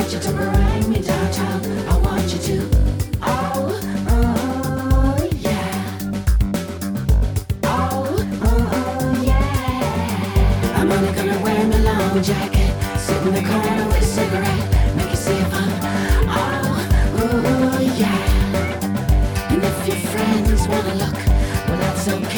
want you to bring me downtown. I want you to. Oh, oh, yeah. Oh, oh, yeah. I'm only gonna wear my long jacket, sit in the corner.